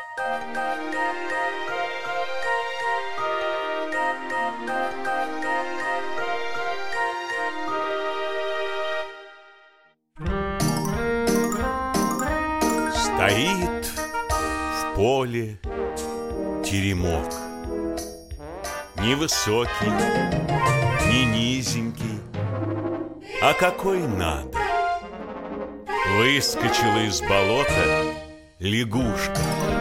Стоит в поле теремок, невысокий, не низенький, а какой надо. Выскочила из болота лягушка.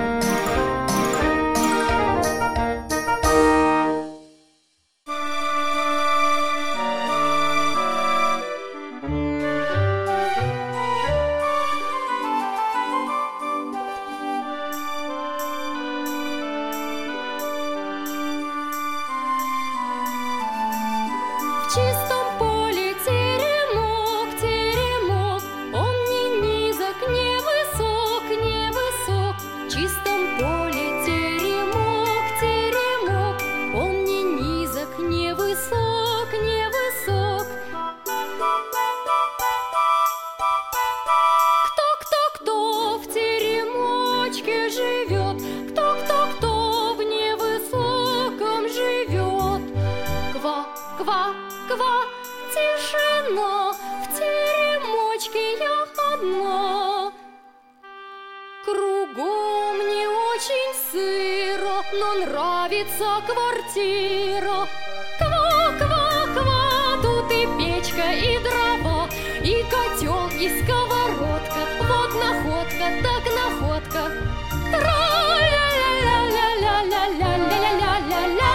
В чистом поле теремок, теремок, он ни низок, ни высок, ни высок. В чистом поле теремок, теремок, он ни низок, ни высок, ни высок. Кто в теремочке живет? Кто в невысоком живет? Ква, ква, тишина, в теремочке я одна. Кругом не очень сыро, но нравится квартира. Ква, ква, ква, тут и печка, и дрова, и котел, и сковородка. Вот находка, так находка. Тра-ля-ля-ля-ля-ля-ля-ля-ля-ля-ля-ля.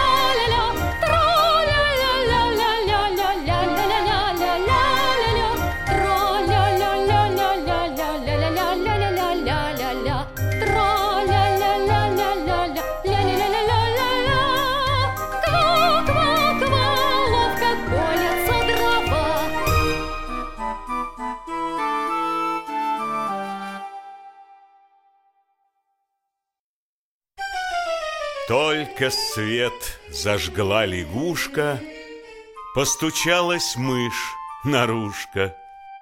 Только свет зажгла лягушка, постучалась мышь наружка.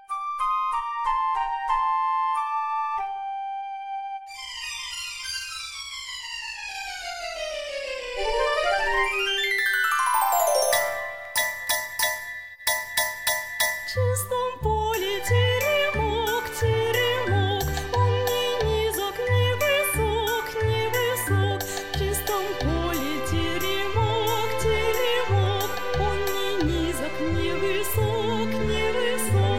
В чистом поле теремок, теремок, он ни низок, ни высок, ни высок. В чистом поле теремок, теремок, он ни низок, ни высок, ни высок.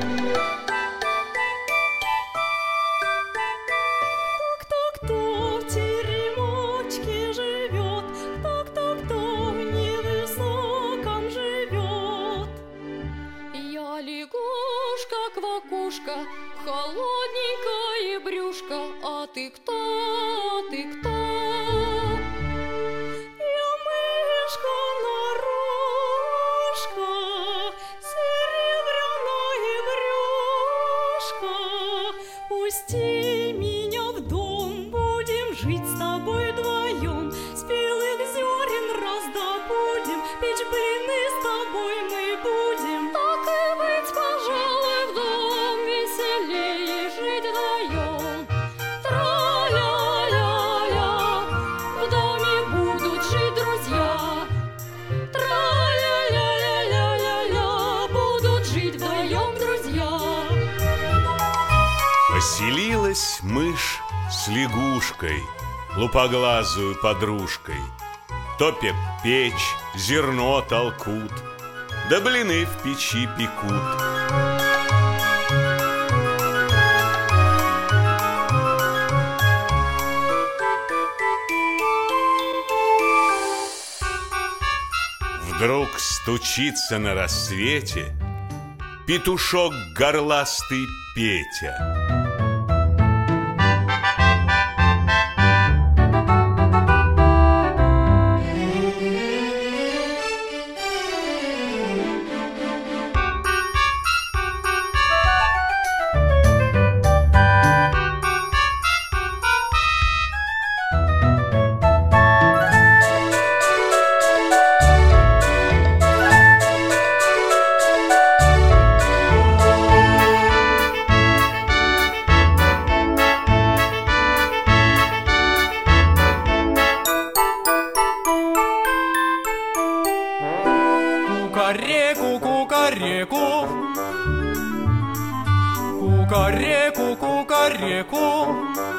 Кто в теремочке живет? Кто в невысоком живет? Я лягушка, квакушка, холодненькое брюшко. А ты кто, ты кто? Я мышка нарушка, серебряное брюшко. Пусти меня в дом, будем жить с тобой вдвоем. Спелых зерен раздобудем, печь блины с тобой мы будем. Так и быть, пожалуй, в дом веселее жить вдвоем. Тра-ля-ля-ля, в доме будут жить друзья. Тра-ля-ля-ля-ля-ля, будут жить вдвоем друзья. Поселилась мышь с лягушкой, лупоглазую подружкой. Топят печь, зерно толкут, да блины в печи пекут. Вдруг стучится на рассвете петушок горластый Петя. реку.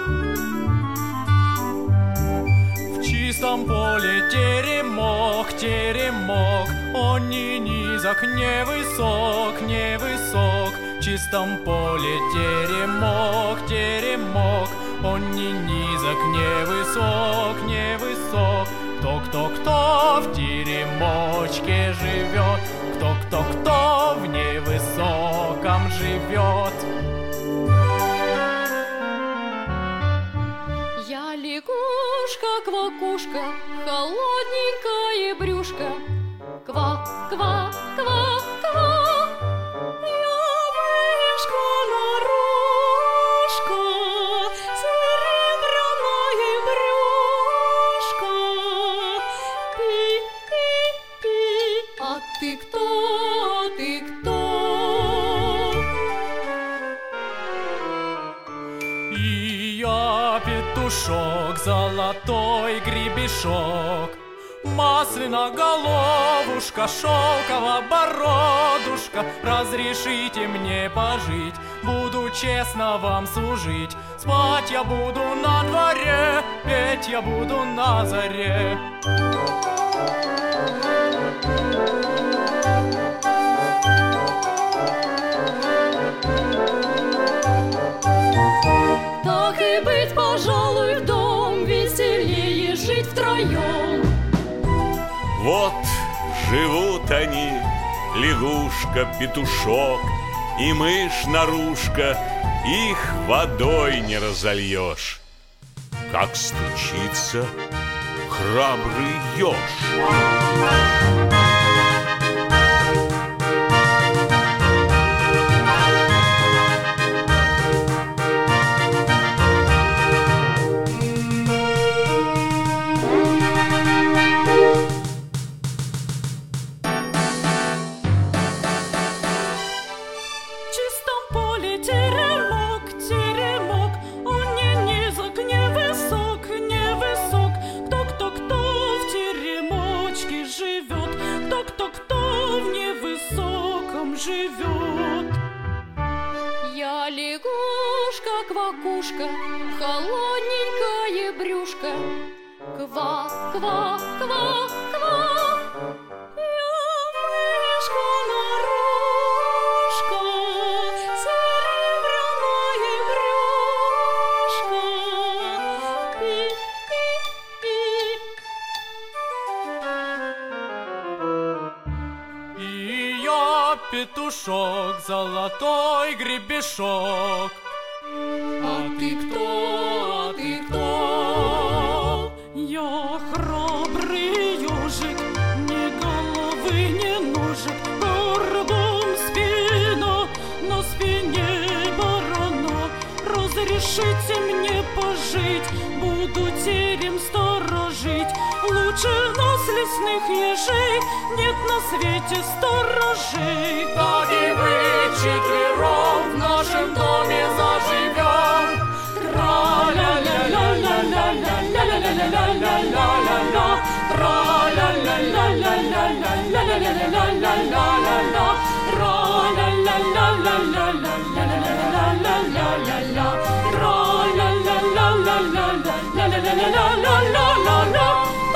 В чистом поле теремок, теремок, он ни низок, не высок, не высок. В чистом поле теремок, теремок, он ни низок, не высок, не высок. Кто в теремочке живет, кто в невысоком живет. Я лягушка, квакушка, холодненькое брюшко. Ква, ква, ква, ква. Я мышка нарушка, серебряное брюшко. Пи, пи, пи. А ты кто? А ты кто? И я петушок, золотой гребешок, масляная головушка, шелковая бородушка. Разрешите мне пожить, буду честно вам служить. Спать я буду на дворе, петь я буду на заре. Так и быть, пожалуй, в дом веселее жить втроем. Вот живут они, лягушка, петушок и мышь-нарушка, их водой не разольешь. Как стучится храбрый еж. Живет. Я лягушка, квакушка, холодненькое брюшко. Ква, ква, ква, ква. Я мышка нарушка, серебряное брюшко. Пи, пи, пи. И я петушок, золотой гребешок. А ты кто? А ты кто? Я храбрый ежик, ни головы, ни ножек, горбом спина, на спине барана. Разрешите мне пожить, буду терем сторожить. Лучше нас, лесных ежей, нет на свете сторожей. Так и вы четвером в нашем доме заживем. Тра-ля-ля-ля-ля-ля-ля-ля-ля-ля-ля-ля-ля-ля. Тра-ля-ля-ля-ля-ля-ля-ля-ля-ля-ля-ля-ля. Тра-ля-ля-ля-ля-ля-ля-ля-ля-ля-ля-ля. Тра-ля-ля-ля-ля-ля-ля-ля-ля-ля-ля-ля.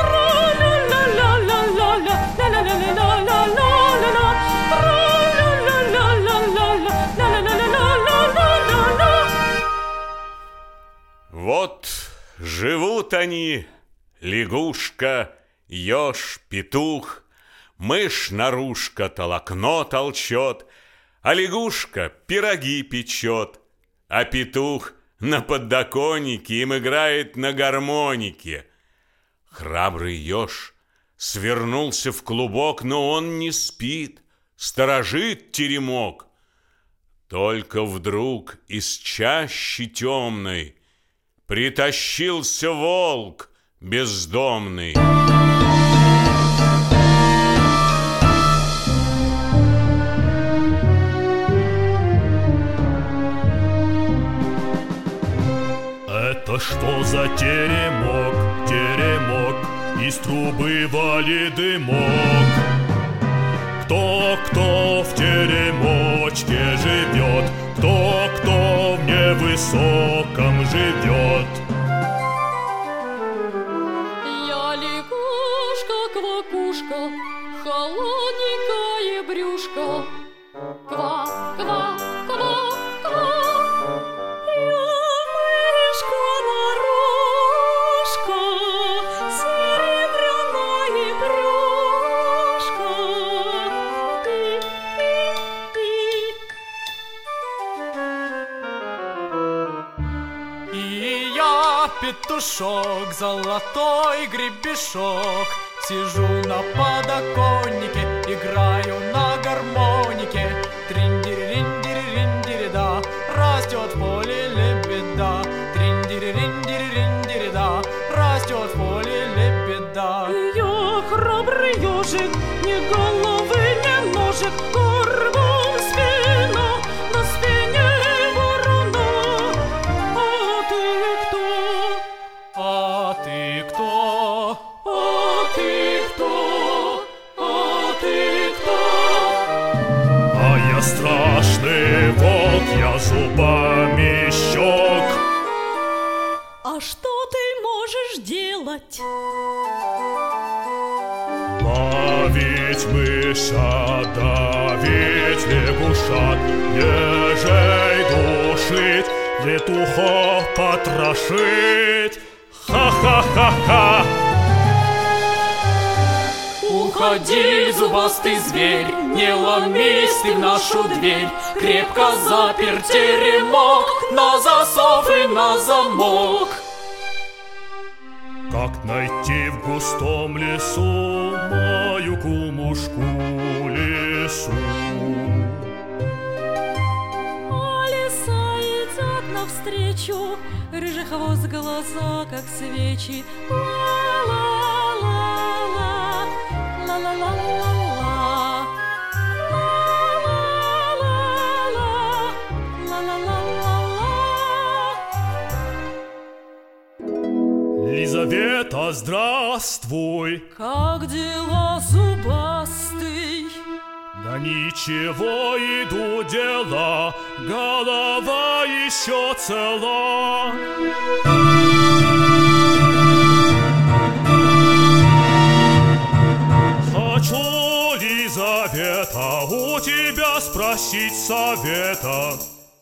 Вот живут они, лягушка, еж, петух, мышь-нарушка толокно толчет, а лягушка пироги печет, а петух на подоконнике им играет на гармонике. Храбрый еж свернулся в клубок, но он не спит, сторожит теремок. Только вдруг из чащи темной притащился волк бездомный. Это что за теремок, теремок, из трубы валит дымок? Кто в теремочке живет, кто в высоком живет. Я лягушка-квакушка, холодненькое брюшко. Ква, ква, ква, ква. Я мышка-морошка, серебряное брюшко. И я петушок, золотой гребешок, сижу на подоконнике, играю на гармонике. Тринь-дири-ринь-дири-ринь-дири-да, растет в поле лебеда. Тринь-дири-ринь-дири-ринь-дири-да, растет в поле лебеда. Я храбрый ежик, ни головы, ни ножек, горбом спина, на спине ворона. А ты кто? А ты кто? А ты кто? А ты кто? А я страшный волк, я зубами щек. А что ты можешь делать? Ловить мышат, давить лягушат, ежей душить, летухов потрошить. Ха-ха-ха-ха! Уходи, зубастый зверь, не ломись ты в нашу дверь. Крепко запер теремок, на засов и на замок. Как найти в густом лесу мою кумушку лесу? А лиса идет навстречу, рыжий хвост, глаза, как свечи. Ла-ла-ла-ла, ла-ла-ла-ла-ла, ла-ла-ла-ла, ла-ла-ла-ла-ла. Лизавета, здравствуй! Как дела, зубастый? Да ничего, иду дела, голова еще цела. Хочу, Лизавета, у тебя спросить совета.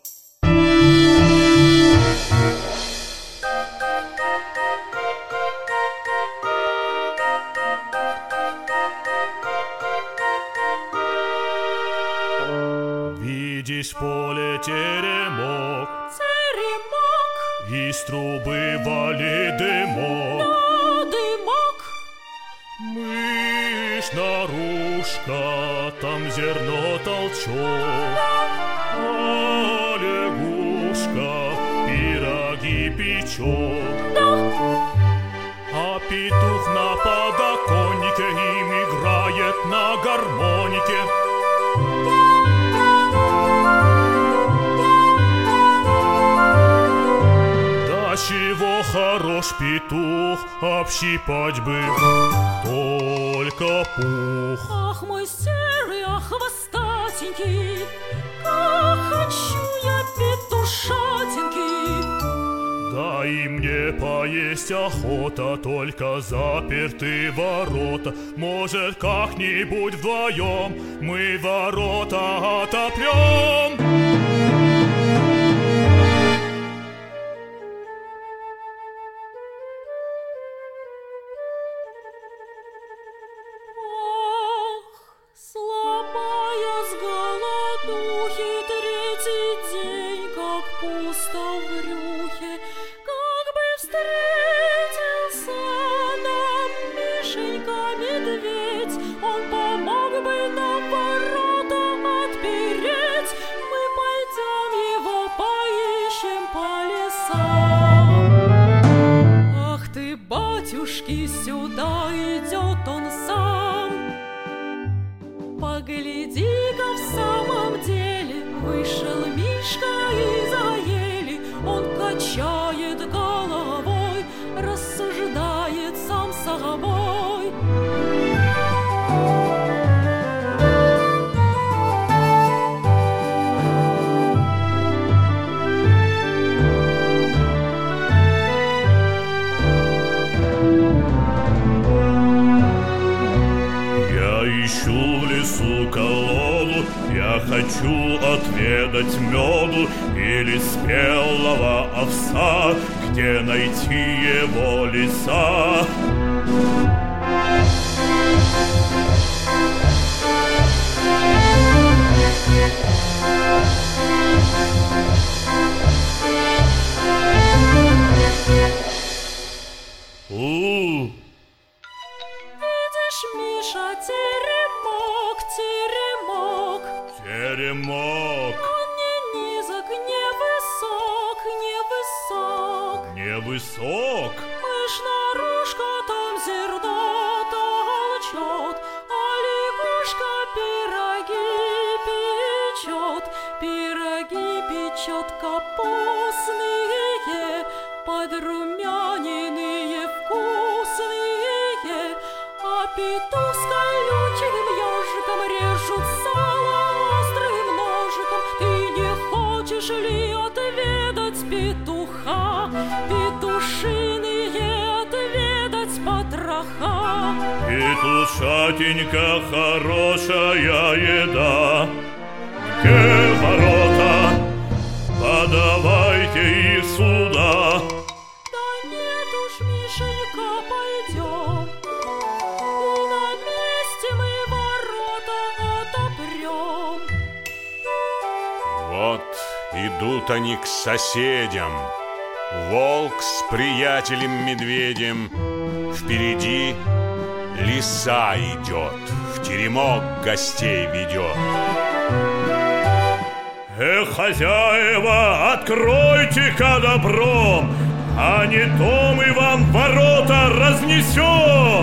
Видишь в поле теремок, Теремок, из трубы валит дымок. да дымок. Мышь наружка, там зерно толчок, а лягушка пироги печет. А петух на подоконнике им играет на гармонике. Да чего хорош петух, общипать бы только пух. Ах, мой серый, ах, хвостатенький, как хочу я петушатинки. Да и мне поесть охота, только заперты ворота. Может, как-нибудь вдвоем мы ворота отопрем? Ах, слабая с голодухи, третий день, как пусто в брюхе. Как бы встретился нам Мишенька-медведь, он помог бы нам ворота отпереть. Мы пойдем его поищем по лесам. Ах ты, батюшки, сюда идет он сам. Погляди-ка, в самом деле вышел Мишка из-за ели. Он качает головой, рассуждает сам с собой. хочу отведать меду или спелого овса, где найти его леса. Видишь, Миша, теремок, теремок. Теремок. Он не низок, не высок, не высок. Невысок. Мышь наружка там зерно толчет, а лягушка пироги печет капустные, подрумяненные, вкусные, а петух с колючим ежиком режут сало острым ножиком. Ты не хочешь ли отведать петуха, петушиные отведать потроха? Петушатенька, хорошая еда. Где ворота? Подавайте их сюда. Да нет уж, Мишенька, пойдем, и на месте мы ворота отопрем. Вот идут они к соседям. Волк с приятелем-медведем. Впереди лиса идет, в теремок гостей ведет. Хозяева, откройте-ка добром, а не то мы вам ворота разнесем.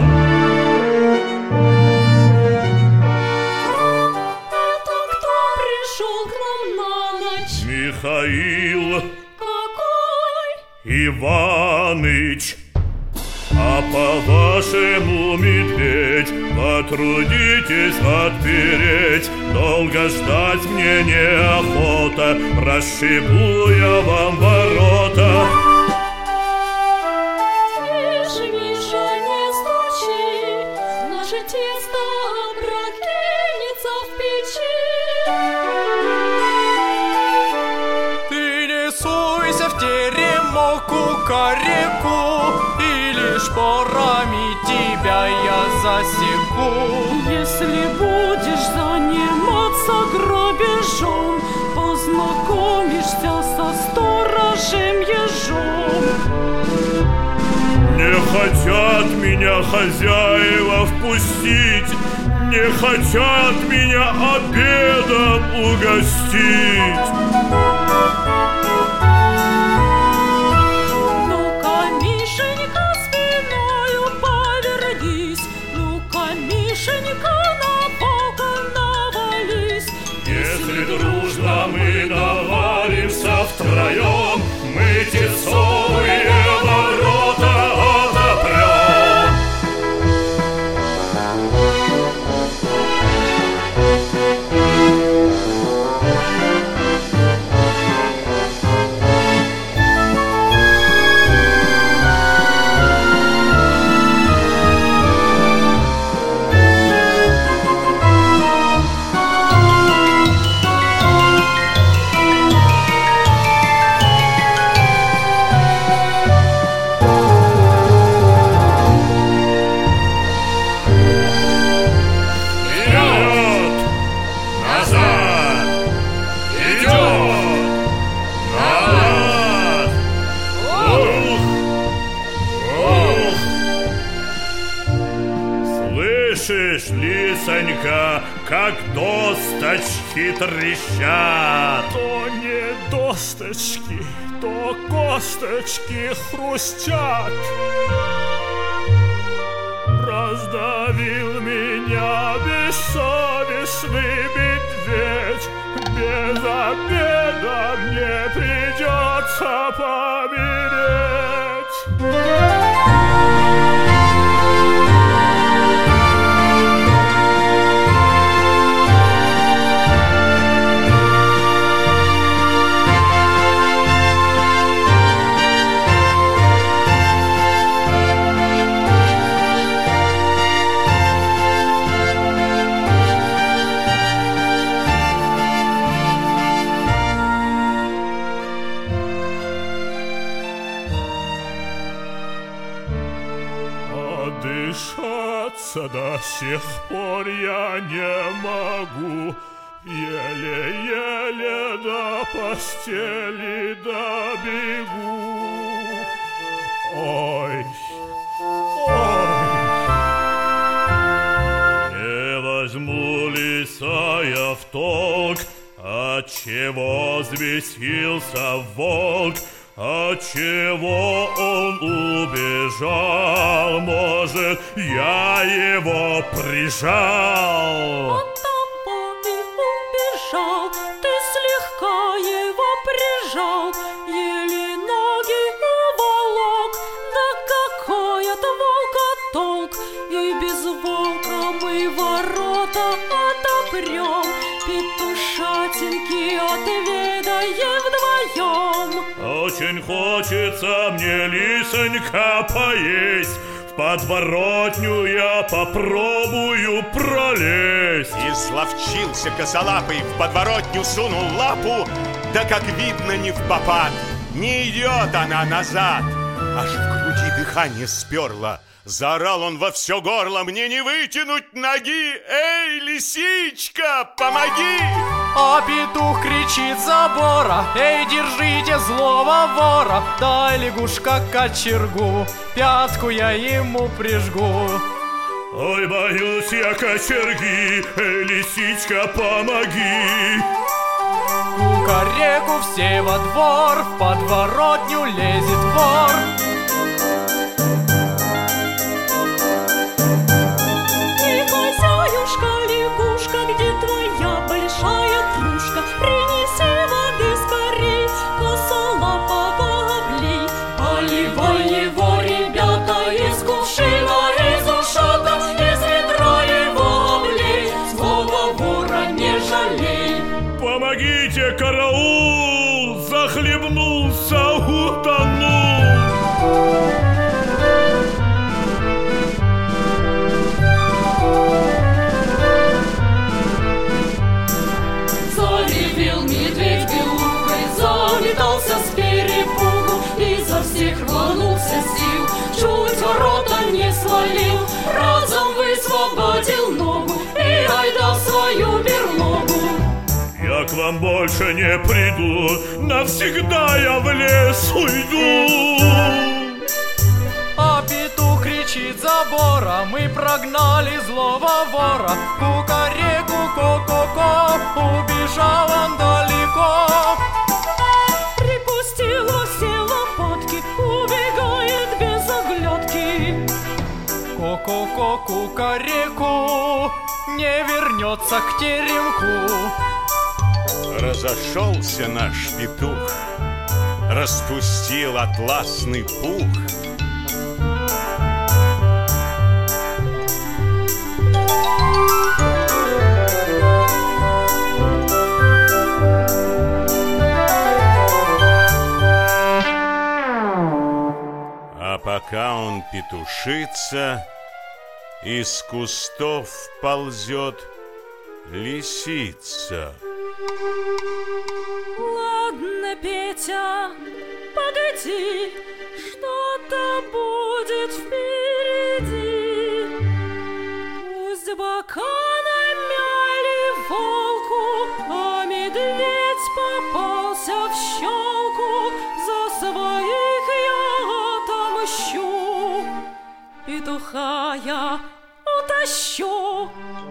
Это кто пришел к нам на ночь? Михаил Какой? Иваныч. А по-вашему, медведь, потрудитесь отпереть. Долго ждать мне неохота, расшибу я вам ворота. Тише, Миша, не стучи, наше тесто опрокинется в печи. Ты не суйся в теремок, кукареку, шпорами тебя я засеку. Если будешь заниматься грабежом, познакомишься со сторожем ежом. Не хотят меня хозяева впустить, не хотят меня обедом угостить. Если дружно мы навалимся втроем, мы тесовые ворота отопрем. Слышишь, лисонька, как досточки трещат? То не досточки, то косточки хрустят. Раздавил меня бессовестный медведь. Без обеда мне придется помереть. Отдышаться до сих пор я не могу. Еле-еле до постели добегу. Ой, ой. Не возьму лиса я в толк, отчего взбесился волк, отчего он убежал? Может, я его прижал? Он тобой убежал, ты слегка его прижал, еле ноги уволок. Да какой от волка толк? И без волка мы ворота отопрем, петушатинки отведаем вдвоем. Очень хочется мне, лисонька, поесть. В подворотню я попробую пролезть. Изловчился косолапый, в подворотню сунул лапу, да, как видно, не впопад. Не идет она назад. Аж в груди дыхание сперло. Заорал он во все горло: мне не вытянуть ноги! Эй, лисичка, помоги! А петух кричит с забора: эй, держите злого вора! Дай, лягушка, кочергу, пятку я ему прижгу. Ой, боюсь я кочерги, эй, лисичка, помоги! Кукареку все во двор, в подворотню лезет вор. Лягушка, где твоя большая кружка? Принеси воды скорей, косолапого облей. Поливай его, ребята, из кувшина, из ушата, из ведра его облей. Злого вора не жалей. Помогите, караул! Захлебнулся, утонул! Заметался с перепугу, изо всех рванулся сил, чуть ворота не свалил, разом высвободил ногу и айда в свою берлогу. Я к вам больше не приду, навсегда я в лес уйду. А петух кричит с забора: мы прогнали злого вора. Кукареку, ко-ко-ко, убежал он далеко. Припустил во все лопатки, убегает без оглядки. Ко-ко-ко, кукареку, не вернется к теремку. Разошелся наш петух, распустил атласный пух. А пока он петушится, из кустов ползет лисица. Ладно, Петя, погоди, что-то будет впереди. Пусть бока намяли волку, а медведь попался в щелку. За своих я отомщу, петуха я утащу.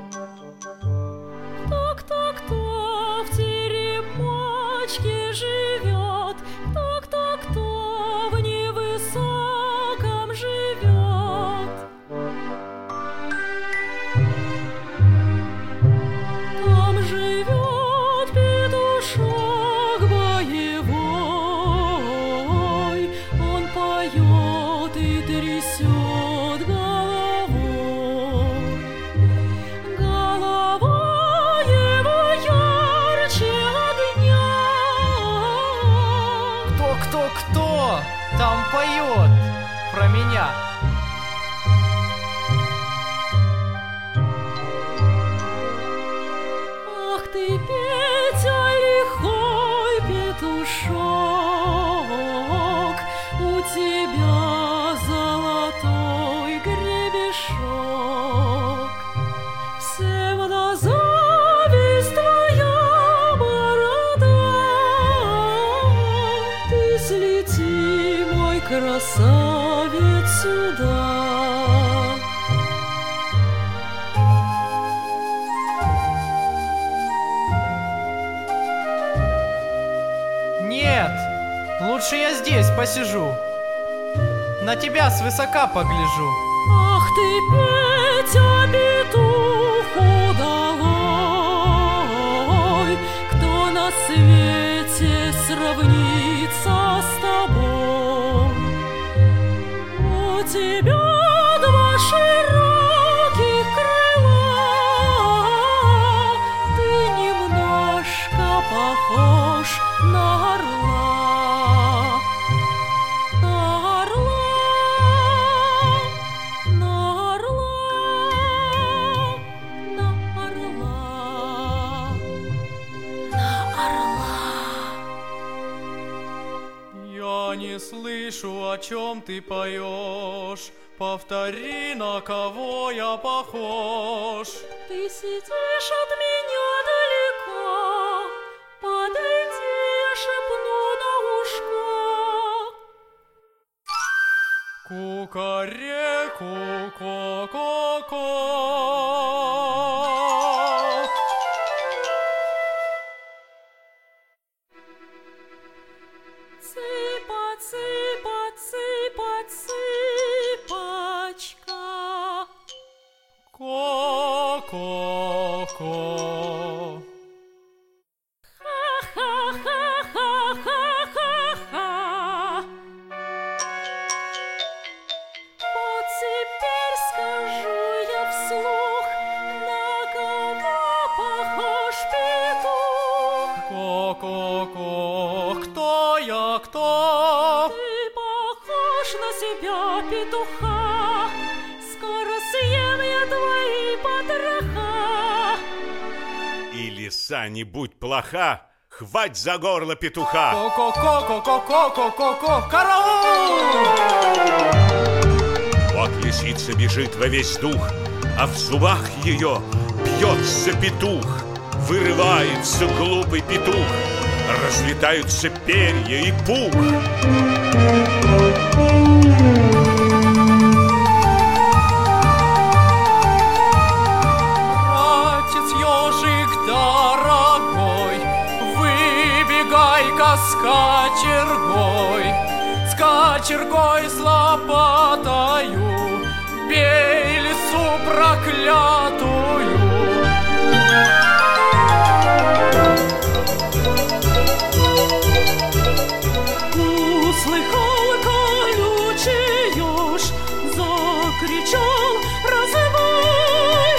Кто в теремочке живет? Кто в невысоком живет? Там живет петушок боевой, он поет и трясет головой. Голова его ярче огня. Кто там поет про меня? Ах ты, Петя, лихой петушок, у тебя золотой гребешок. посижу, на тебя свысока погляжу. Ах ты, Петя, петух удалой, кто на свете сравнится с тобой? У тебя два широких крыла, ты немножко похож на орла. Не слышу, о чем ты поешь. Повтори, на кого я похож. Ты сидишь от меня далеко, подойди, я шепну на ушко. Кукареку, ко-ко-ко. Цыпа-цыпа-цыпочка. Ко-ко-ко. Ха-ха-ха-ха-ха-ха. Вот теперь скажу я вслух, на кого похож петух. Ко-ко-ко. Кто я, кто? На себя, петуха, скоро съем я твои потроха. И лиса, не будь плоха, хвать за горло петуха. Ко-ко-ко-ко-ко-ко-ко-ко, караул! Вот лисица бежит во весь дух, а в зубах ее бьется петух. Вырывается глупый петух, разлетаются перья и пух. С кочергой с лопатою, бей лису проклятую. Услыхал колючий еж, закричал: разрывай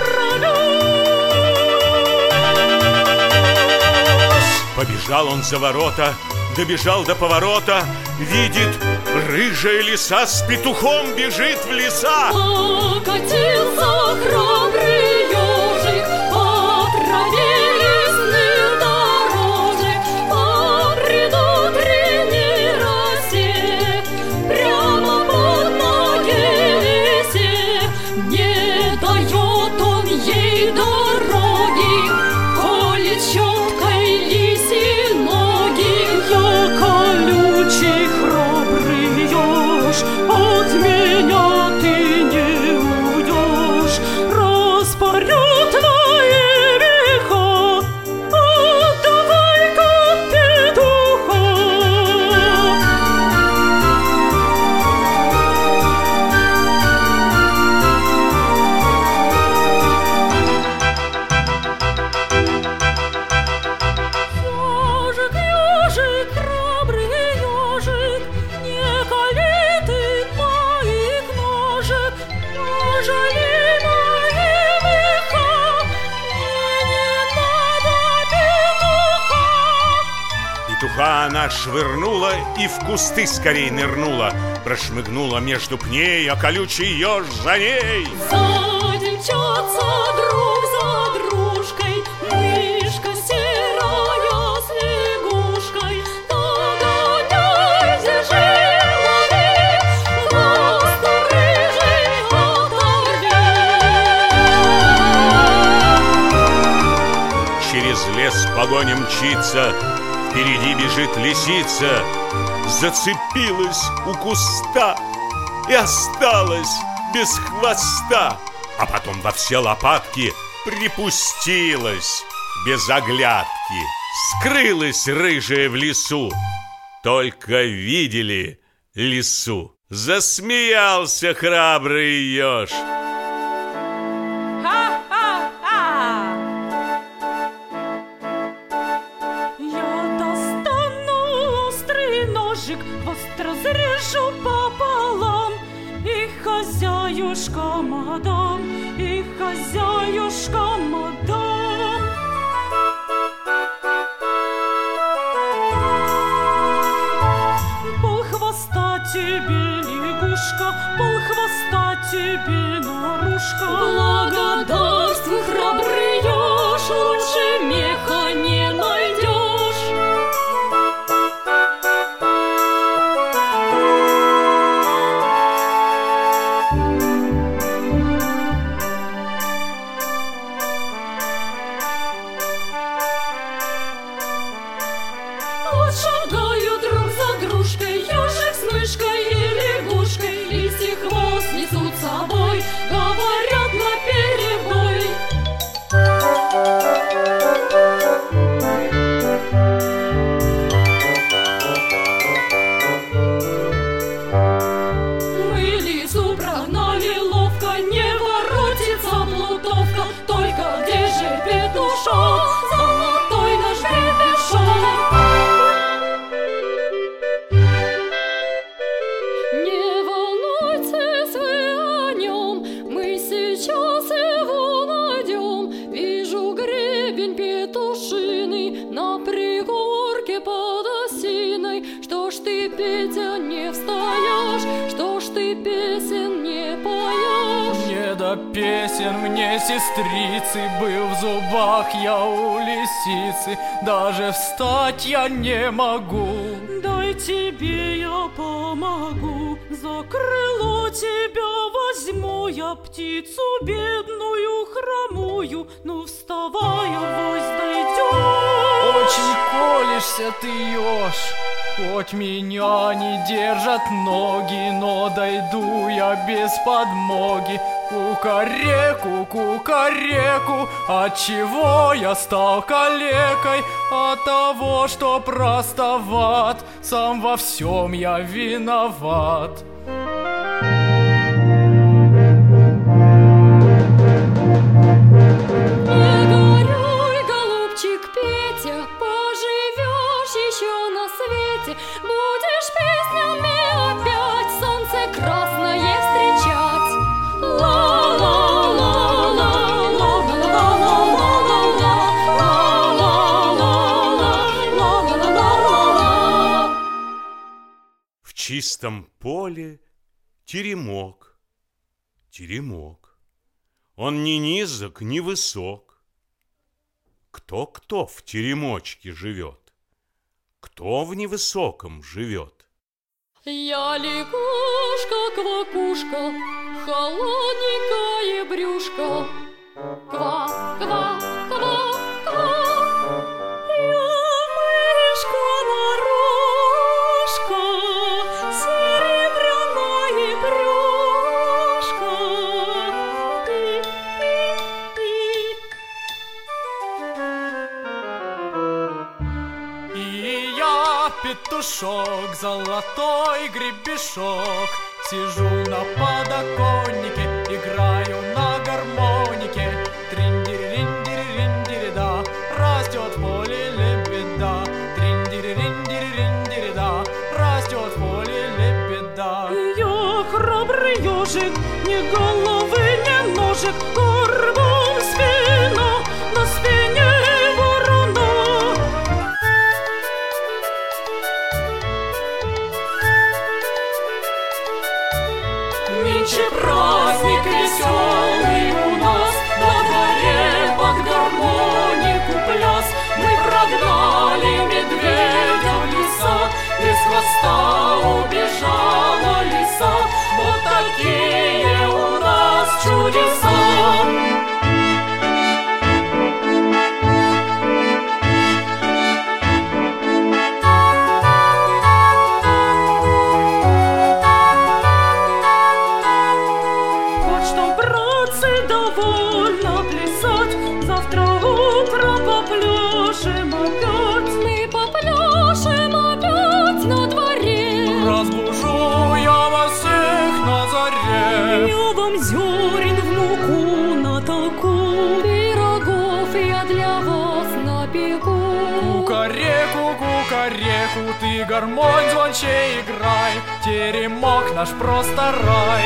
грабеж! Побежал он за ворота, добежал до поворота, видит, рыжая лиса с петухом бежит в леса. Покатился храбрый ежик по траве лесных дорожек, по предутренней росе, прямо под ноги лисе. Не дает он ей дороги, колет щеткой лиси ноги. Я колючий храбрый еж, от меня ты не уйдешь. Распорю твои века, отдавай-ка петуха. Ежик, ежик, храбрый ежик, не кали ты моих ножек, пожали мои меха, мне не надо петуха. Петуха она швырнула и в кусты скорей нырнула. Прошмыгнула между пней, а колючий еж за ней. Сзади мчатся друг за дружкой, мышка серая с лягушкой. Догоняйте же, лови, хвост рыжий оторви. Через лес погоня мчится, впереди бежит лисица. Зацепилась у куста и осталась без хвоста. А потом во все лопатки припустилась без оглядки. Скрылась рыжая в лесу. только видели лису. Засмеялся храбрый еж. Ха-ха-ха! Я достану острый ножик, хвост разрежу пополам. И хозяюшка мадам, и хозяюшка мадам. Полхвоста тебе, лягушка, полхвоста тебе, нарушка. Благодарствуй, храбрый еж, лучше меха не найдешь. Вот шагают друг за дружкой ежик с мышкой и лягушкой. Лисий хвост несут с собой, говорят наперебой. Мы лису прогнали ловко, не воротится плутовка. Только где же петушок, золотой наш гребешок? Не волнуйтесь вы о нем, мы сейчас его найдем. Вижу гребень петушиный на пригорке под осиной. Что ж ты, Петя, не встаешь? Что ж ты песен не поешь? Не до песен мне, сестрицы, был в зубах я у лисицы. Даже встать я не могу. Дай тебе я помогу, за крыло тебя возьму я птицу бедную, хромую. Ну вставай, авось дойдешь. Очень колешься ты, еж, хоть меня не держат ноги, но дойду я без подмоги. Кукареку, кукареку, отчего я стал калекой? От того, что простоват, сам во всем я виноват. Не горюй, голубчик Петя, поживешь еще на свете. Будешь песнями опять солнце красное встречать. В чистом поле теремок, теремок. Он ни низок, ни высок. Кто в теремочке живет? Кто в невысоком живет? Я лягушка-квакушка, холодненькое брюшко. Ква-ква-ква-ква. Я мышка-морошка, серебряное брюшко. И я петушок, золотой гребешок, сижу на подоконнике, играю на гармонике. Тринь-дири-ринь-дири-ринь-дири-да, растет в поле лебеда. Тринь-дири-ринь-дири-ринь-дири-да, растет в поле лебеда. Я храбрый ежик, ни головы, ни ножек, горбом спина, на спине ворона. Нынче праздник веселый у нас, на дворе под гармонику пляс. Мы прогнали медведя в леса, без хвоста убежала лиса. Вот такие у нас чудеса. Вот что, братцы, довольно плясать, завтра утром попляшем опять. Мы попляшем опять на я вам зерен в муку натолку, пирогов я для вас напеку. Кукареку, ты гармонь звонче играй, теремок наш просто рай.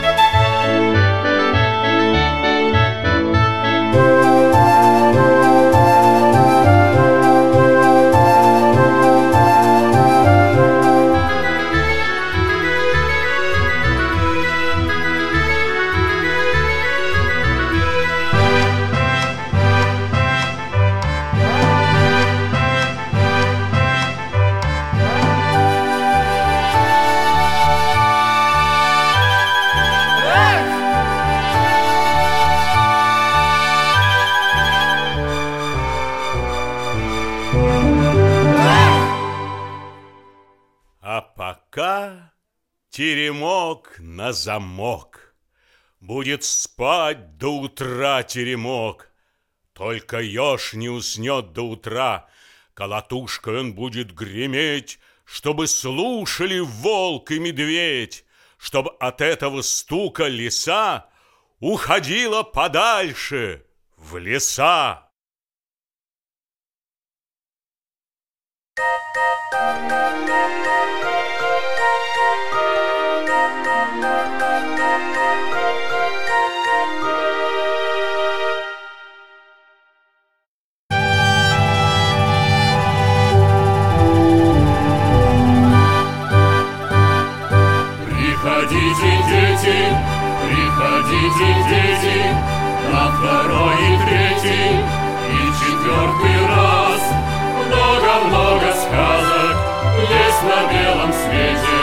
А пока теремок на замок. Будет спать до утра теремок. Только еж не уснет до утра. Колотушкой он будет греметь, чтобы слушали волк и медведь, чтобы от этого стука лиса уходила подальше в леса. Приходите, дети, на второй и третий, и четвертый раз. Много-много сказок есть на белом свете.